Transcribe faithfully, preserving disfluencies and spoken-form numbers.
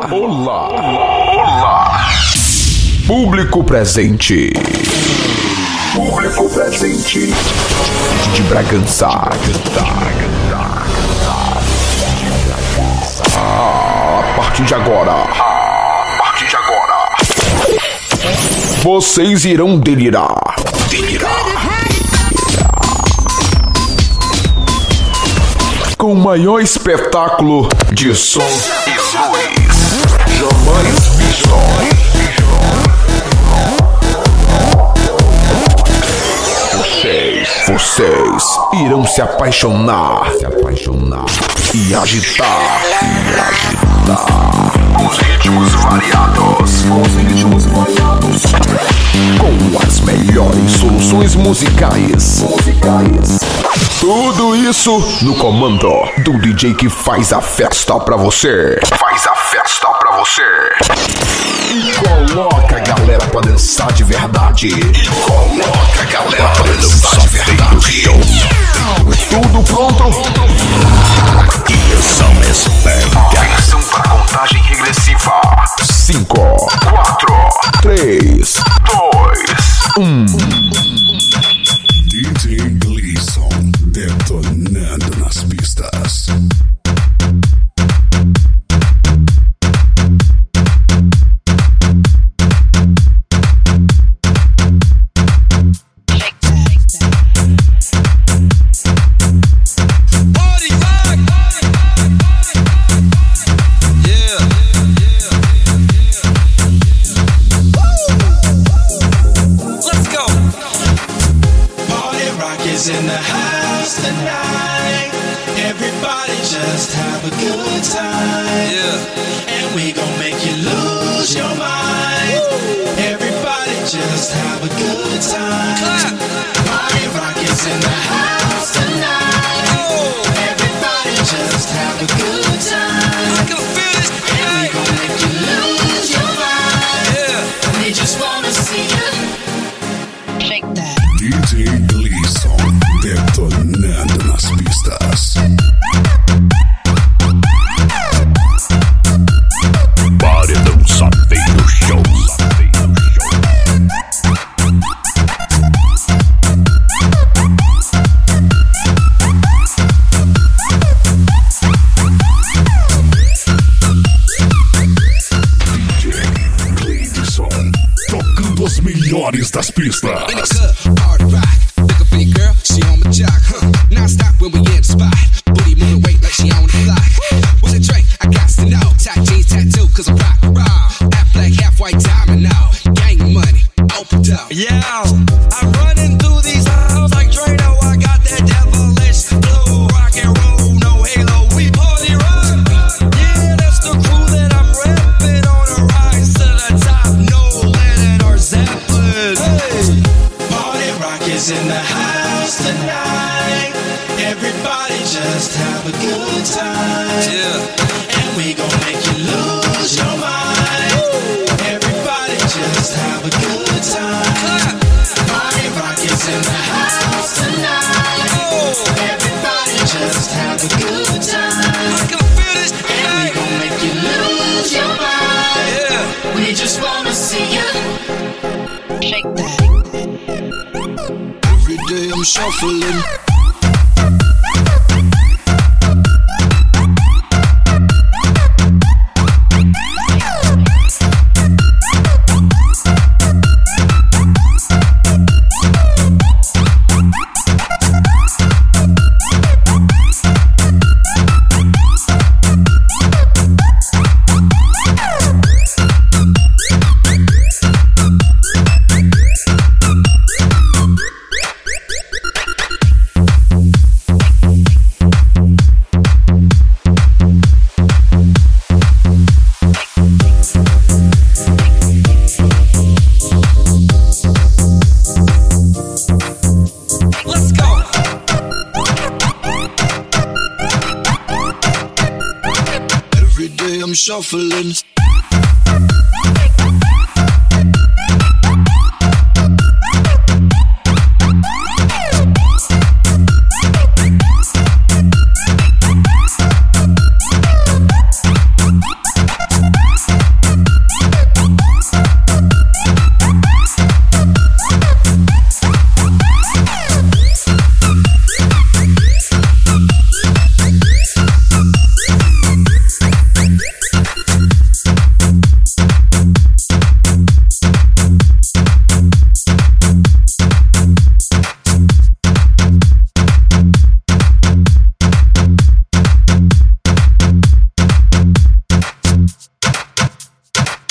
olá, olá. Público presente. Público presente. De Bragança. Ah, a partir de agora. A partir de agora. Vocês irão delirar. Delirar. Com o maior espetáculo de som e luz jamais visto. Vocês, vocês irão se apaixonar, se apaixonar e agitar, e agitar. Os ritmos variados, os ritmos variados. Com as melhores soluções musicais, musicais. Tudo isso no comando do D J que faz a festa pra você. Faz a festa pra você. E coloca a galera pra dançar de verdade. E coloca a galera pra dançar de verdade. Tudo pronto? Atenção, atenção pra contagem regressiva. Cinco, quatro, três, dois, um. D J Gleason detonando nas pistas. In the house tonight, everybody just have a good time. Yeah. And we gon' make you lose your mind. Woo. Everybody just have a good time. Clap. Party rock is in the house tonight. Oh. Everybody just have a good time. I can feel this. And we gon' make you lose your mind. Yeah. We just wanna see you shake that. D J Gleason detonando nas pistas. Paredão Saveiro Show. D J Gleason tocando as melhores das pistas. Girl, she on my jock, huh? Non-stop when we in the spot. Booty moving weight like she on the block. What's a drink? I got to know. Tight jeans tattoo, cause I'm rock and roll. Half black, half white diamond now. Gang of money, open up. Yeah, I'm running through these halls like Drano. I got that devilish blue rock and roll, no halo. We party rock. Yeah, that's the crew that I'm repping on a rise to the top. No Lennon or Zeppelin. Hey, party rock is in the house tonight. Everybody just have a good time. Yeah. And we gon' make you lose your mind. Woo. Everybody just have a good time. Clap. Party rock is in the house tonight. Oh. Everybody just have a good time. I can feel this. And we gon' make you lose your mind. Yeah. We just wanna see you shake that. Every day I'm shuffling. I'm shuffling.